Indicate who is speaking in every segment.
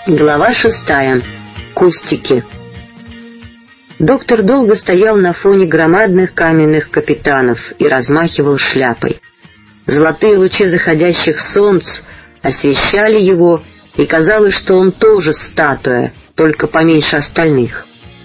Speaker 1: Глава 6. Кустики. Доктор долго стоял на фоне громадных каменных капитанов и размахивал шляпой. Золотые лучи заходящих солнц освещали его, и казалось, что он тоже статуя, только поменьше остальных.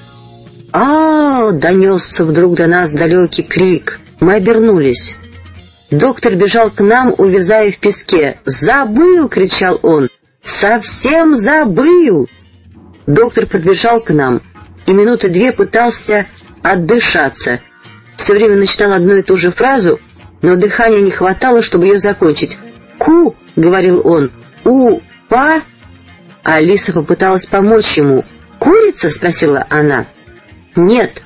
Speaker 1: Донесся вдруг до нас далекий крик. Мы обернулись. Доктор бежал к нам, увязая в песке. «Забыл!» — кричал он. «Совсем забыл!» Доктор подбежал к нам и минуты две пытался отдышаться. Все время начинал одну и ту же фразу, но дыхания не хватало, чтобы ее закончить. «Ку!» — говорил он. «У-па!» Алиса попыталась помочь ему. «Курица?» — спросила она. «Нет,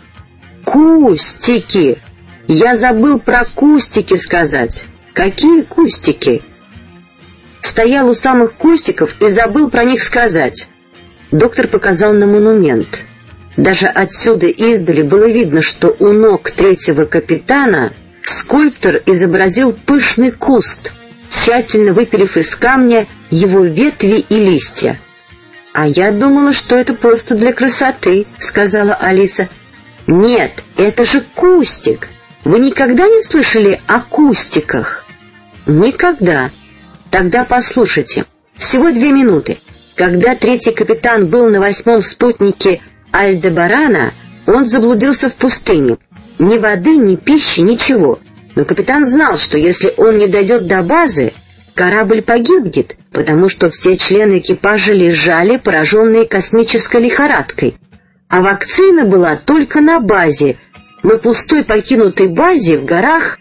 Speaker 1: кустики. Я забыл про кустики сказать». «Какие кустики?» «Стоял у самых кустиков и забыл про них сказать». Доктор показал на монумент. Даже отсюда издали было видно, что у ног третьего капитана скульптор изобразил пышный куст, тщательно выпилив из камня его ветви и листья. «А я думала, что это просто для красоты», — сказала Алиса. «Нет, это же кустик. Вы никогда не слышали о кустиках?» «Никогда. Тогда послушайте. Всего 2 минуты. Когда третий капитан был на 8-м спутнике Альдебарана, он заблудился в пустыне. Ни воды, ни пищи, ничего. Но капитан знал, что если он не дойдет до базы, корабль погибнет, потому что все члены экипажа лежали, пораженные космической лихорадкой. А вакцина была только на базе, на пустой покинутой базе в горах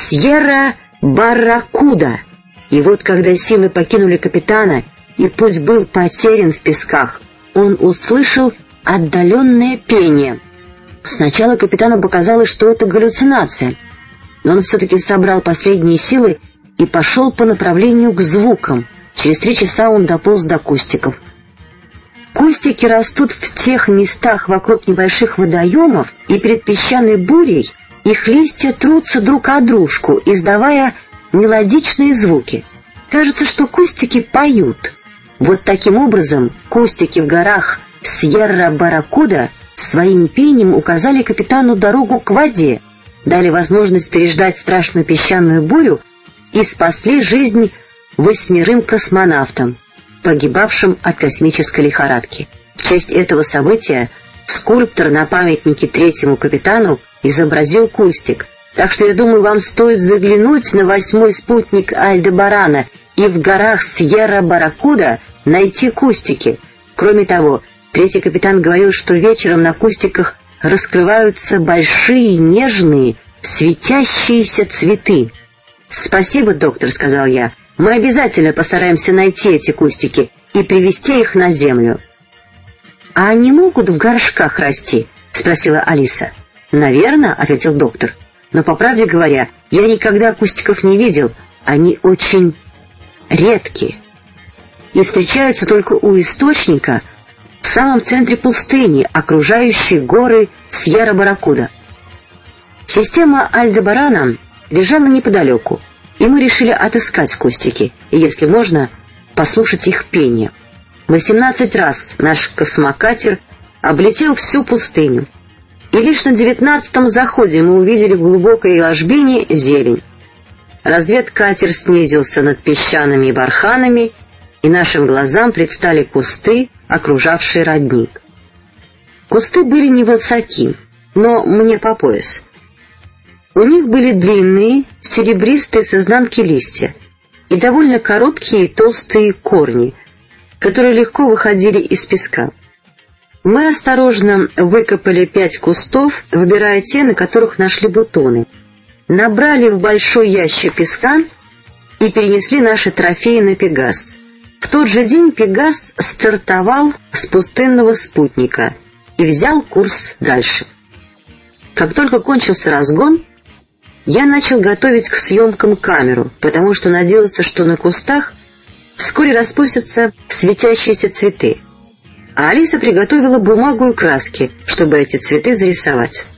Speaker 1: Сьерра-Барракуда. И вот когда силы покинули капитана, и путь был потерян в песках, он услышал отдаленное пение. Сначала капитану показалось, что это галлюцинация, но он все-таки собрал последние силы и пошел по направлению к звукам. Через 3 часа он дополз до кустиков. Кустики растут в тех местах вокруг небольших водоемов, и перед песчаной бурей их листья трутся друг о дружку, издавая мелодичные звуки. Кажется, что кустики поют. Вот таким образом кустики в горах Сьерра-Барракуда своим пением указали капитану дорогу к воде, дали возможность переждать страшную песчаную бурю и спасли жизнь 8 космонавтам, погибавшим от космической лихорадки. В честь этого события скульптор на памятнике третьему капитану изобразил кустик. Так что, я думаю, вам стоит заглянуть на 8-й спутник Альдебарана и в горах Сьерра-Барракуда найти кустики. Кроме того, третий капитан говорил, что вечером на кустиках раскрываются большие, нежные, светящиеся цветы. «Спасибо, доктор», — сказал я. «Мы обязательно постараемся найти эти кустики и привезти их на землю». «А они могут в горшках расти?» — спросила Алиса. «Наверно», — ответил доктор. «Но, по правде говоря, я никогда кустиков не видел. Они очень редкие и встречаются только у источника в самом центре пустыни, окружающей горы Сьерра-Барракуда». Система Альдебарана лежала неподалеку, и мы решили отыскать кустики и, если можно, послушать их пение. 18 раз наш космокатер облетел всю пустыню, и лишь на 19-м заходе мы увидели в глубокой ложбине зелень. Разведкатер снизился над песчаными барханами, и нашим глазам предстали кусты, окружавшие родник. Кусты были невысоки, но мне по пояс. У них были длинные, серебристые с изнанки листья и довольно короткие и толстые корни, которые легко выходили из песка. Мы осторожно выкопали 5 кустов, выбирая те, на которых нашли бутоны, набрали в большой ящик песка и перенесли наши трофеи на Пегас. В тот же день Пегас стартовал с пустынного спутника и взял курс дальше. Как только кончился разгон, я начал готовить к съемкам камеру, потому что надеялся, что на кустах вскоре распустятся светящиеся цветы. А Алиса приготовила бумагу и краски, чтобы эти цветы зарисовать.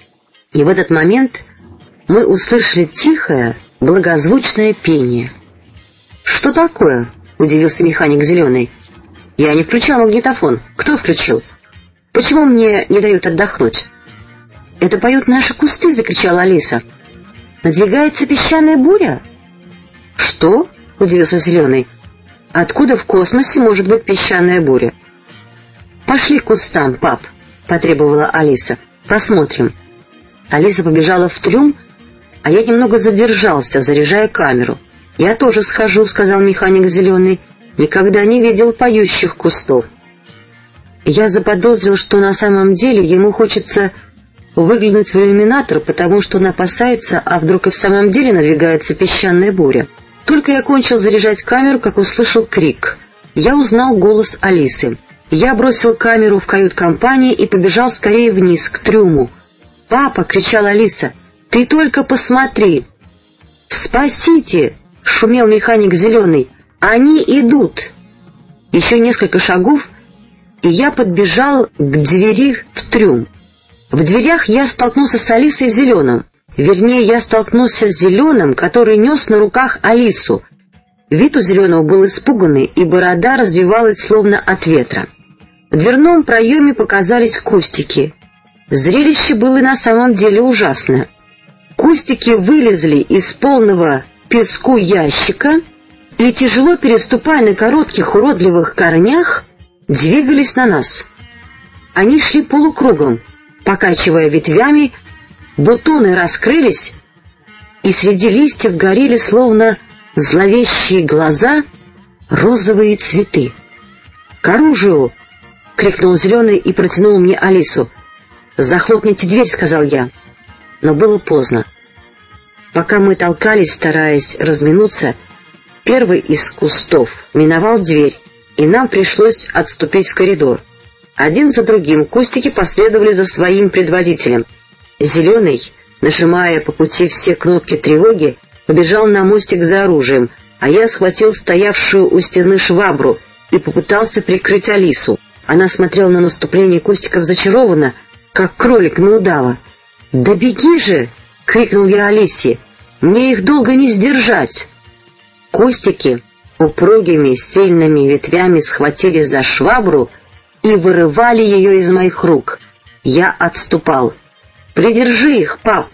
Speaker 1: И в этот момент мы услышали тихое, благозвучное пение. «Что такое?» — удивился механик Зеленый. Я не включал магнитофон. Кто включил? Почему мне не дают отдохнуть? Это поют наши кусты, закричала Алиса. Надвигается песчаная буря? Что? Удивился Зеленый. Откуда в космосе может быть песчаная буря? Пошли к кустам, пап, потребовала Алиса. Посмотрим. Алиса побежала в трюм, а я немного задержался, заряжая камеру. «Я тоже схожу», — сказал механик Зеленый. «Никогда не видел поющих кустов». Я заподозрил, что на самом деле ему хочется выглянуть в иллюминатор, потому что он опасается, а вдруг и в самом деле надвигается песчаная буря. Только я кончил заряжать камеру, как услышал крик. Я узнал голос Алисы. Я бросил камеру в кают-компании и побежал скорее вниз, к трюму. «Папа!» — кричала Алиса. «Ты только посмотри!» «Спасите!» — шумел механик Зеленый. «Они идут!» Еще несколько шагов, и я подбежал к двери в трюм. В дверях я столкнулся с Алисой и Зеленым. Вернее, я столкнулся с Зеленым, который нес на руках Алису. Вид у Зеленого был испуганный, и борода развивалась словно от ветра. В дверном проеме показались кустики. Зрелище было на самом деле ужасное. Кустики вылезли из полного песку ящика и, тяжело переступая на коротких уродливых корнях, двигались на нас. Они шли полукругом, покачивая ветвями, бутоны раскрылись, и среди листьев горели, словно зловещие глаза, розовые цветы. «К оружию!» — крикнул Зеленый и протянул мне Алису. «Захлопните дверь», — сказал я. Но было поздно. Пока мы толкались, стараясь разминуться, первый из кустов миновал дверь, и нам пришлось отступить в коридор. Один за другим кустики последовали за своим предводителем. Зеленый, нажимая по пути все кнопки тревоги, побежал на мостик за оружием, а я схватил стоявшую у стены швабру и попытался прикрыть Алису. Она смотрела на наступление кустиков зачарованно, как кролик на удава. «Да беги же!» — крикнул я Алисе. «Мне их долго не сдержать!» Кустики упругими сильными ветвями схватили за швабру и вырывали ее из моих рук. Я отступал. «Придержи их, пап!»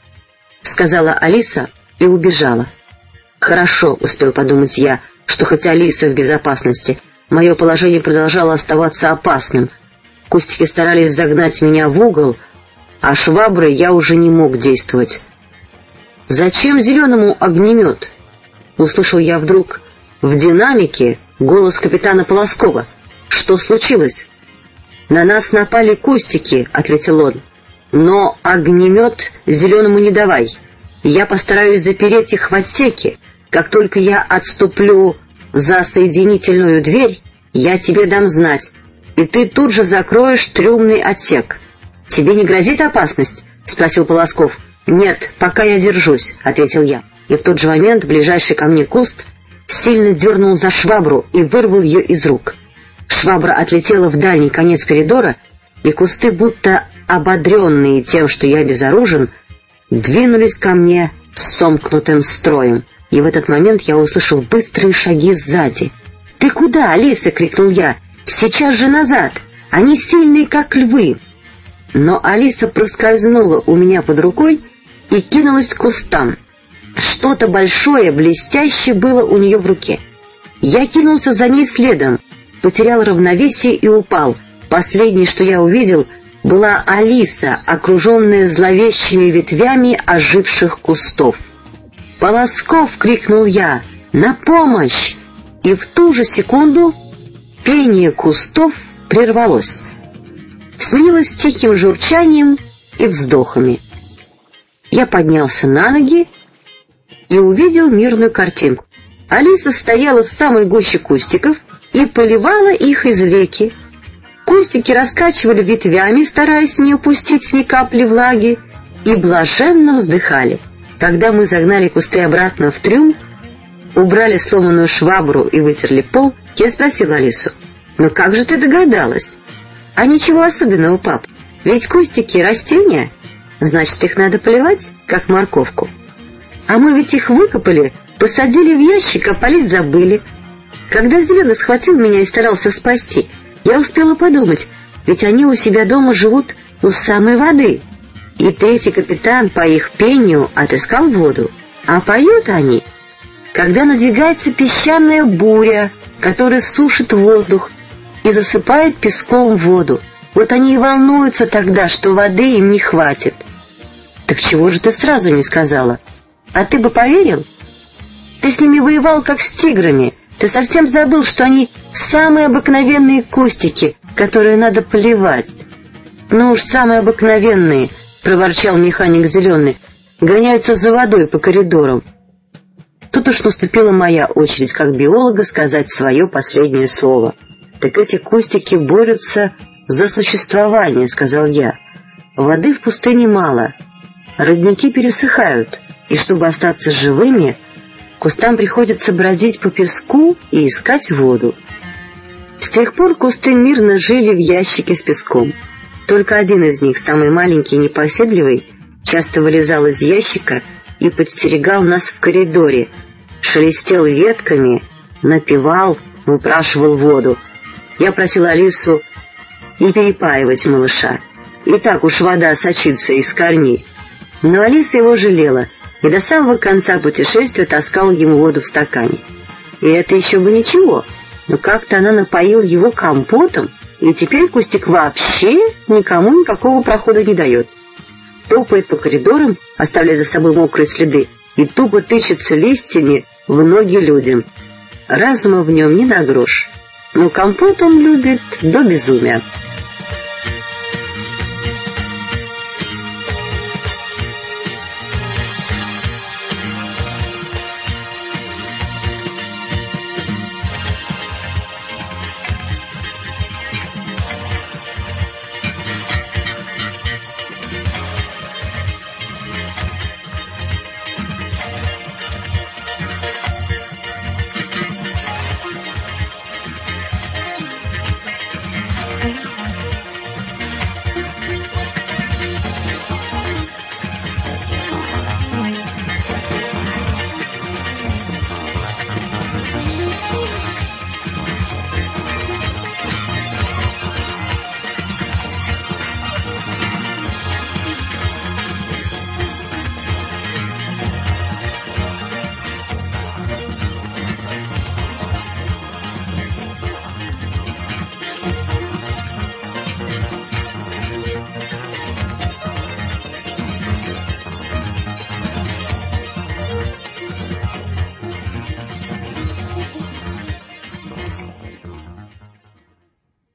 Speaker 1: — сказала Алиса и убежала. «Хорошо», — успел подумать я, что хотя Алиса в безопасности, мое положение продолжало оставаться опасным. Кустики старались загнать меня в угол, а шваброй я уже не мог действовать. «Зачем Зеленому огнемет?» — услышал я вдруг в динамике голос капитана Полоскова. «Что случилось?» «На нас напали кустики», — ответил он. «Но огнемет Зеленому не давай. Я постараюсь запереть их в отсеке. Как только я отступлю за соединительную дверь, я тебе дам знать, и ты тут же закроешь трюмный отсек». «Тебе не грозит опасность?» — спросил Полосков. «Нет, пока я держусь», — ответил я. И в тот же момент ближайший ко мне куст сильно дернул за швабру и вырвал ее из рук. Швабра отлетела в дальний конец коридора, и кусты, будто ободренные тем, что я безоружен, двинулись ко мне сомкнутым строем. И в этот момент я услышал быстрые шаги сзади. «Ты куда, Алиса?» — крикнул я. «Сейчас же назад! Они сильные, как львы!» Но Алиса проскользнула у меня под рукой и кинулась к кустам. Что-то большое, блестящее было у нее в руке. Я кинулся за ней следом, потерял равновесие и упал. Последнее, что я увидел, была Алиса, окруженная зловещими ветвями оживших кустов. «Полосков!» — крикнул я. «На помощь!» И в ту же секунду пение кустов прервалось. Сменилось тихим журчанием и вздохами. Я поднялся на ноги и увидел мирную картинку. Алиса стояла в самой гуще кустиков и поливала их из реки. Кустики раскачивали ветвями, стараясь не упустить ни капли влаги, и блаженно вздыхали. Когда мы загнали кусты обратно в трюм, убрали сломанную швабру и вытерли пол, я спросил Алису: «Ну как же ты догадалась?» «А ничего особенного, пап. Ведь кустики — растения. Значит, их надо поливать, как морковку. А мы ведь их выкопали, посадили в ящик, а полить забыли. Когда Зеленый схватил меня и старался спасти, я успела подумать, ведь они у себя дома живут у самой воды. И третий капитан по их пению отыскал воду. А поют они, когда надвигается песчаная буря, которая сушит воздух и засыпает песком воду. Вот они и волнуются тогда, что воды им не хватит. Так чего же ты сразу не сказала? А ты бы поверил? Ты с ними воевал, как с тиграми. Ты совсем забыл, что они самые обыкновенные кустики, которые надо поливать. Ну уж самые обыкновенные, проворчал механик Зеленый, гоняются за водой по коридорам. Тут уж наступила моя очередь как биолога сказать свое последнее слово. Так эти кустики борются за существование, сказал я. Воды в пустыне мало, родники пересыхают, и чтобы остаться живыми, кустам приходится бродить по песку и искать воду. С тех пор кусты мирно жили в ящике с песком. Только один из них, самый маленький и непоседливый, часто вылезал из ящика и подстерегал нас в коридоре, шелестел ветками, напевал, выпрашивал воду. Я просил Алису не перепаивать малыша. И так уж вода сочится из корней. Но Алиса его жалела и до самого конца путешествия таскала ему воду в стакане. И это еще бы ничего, но как-то она напоила его компотом, и теперь кустик вообще никому никакого прохода не дает. Топает по коридорам, оставляя за собой мокрые следы, и тупо тычется листьями в ноги людям. Разума в нем не на грош, но компот он любит до безумия.